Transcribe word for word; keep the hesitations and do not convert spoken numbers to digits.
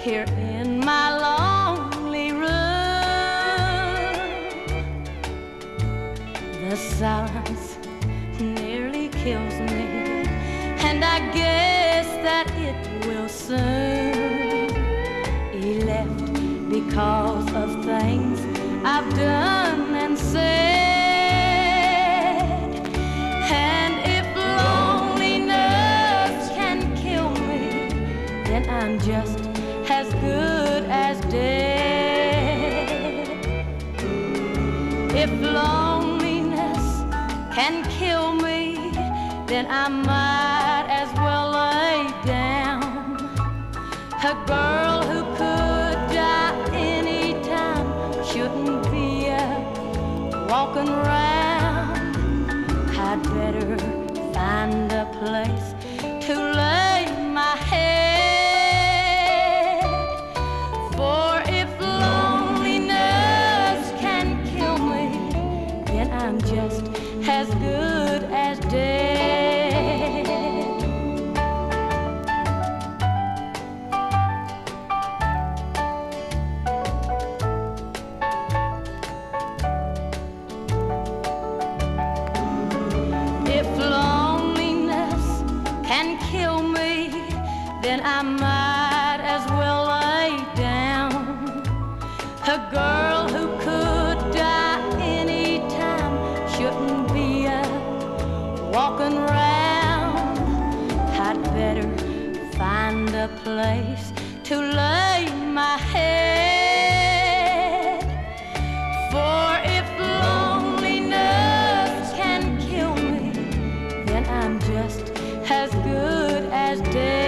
here in my lonely room. The silence nearly kills me, and I guess that it will soon. He left because of things I've done and said. And if loneliness can kill me, then I'm just as good as dead. If loneliness can kill me, then I might as well lay down. A girl who could die anytime shouldn't be out walking around. I'd better find a place to lay my head. For if loneliness can kill me, then I'm just as good as dead. If loneliness can kill me, then I might as well lay down. A girl who could die anytime shouldn't be out walking around. I'd better find a place to lay my head. For if loneliness can kill me, then I'm just as good as dead.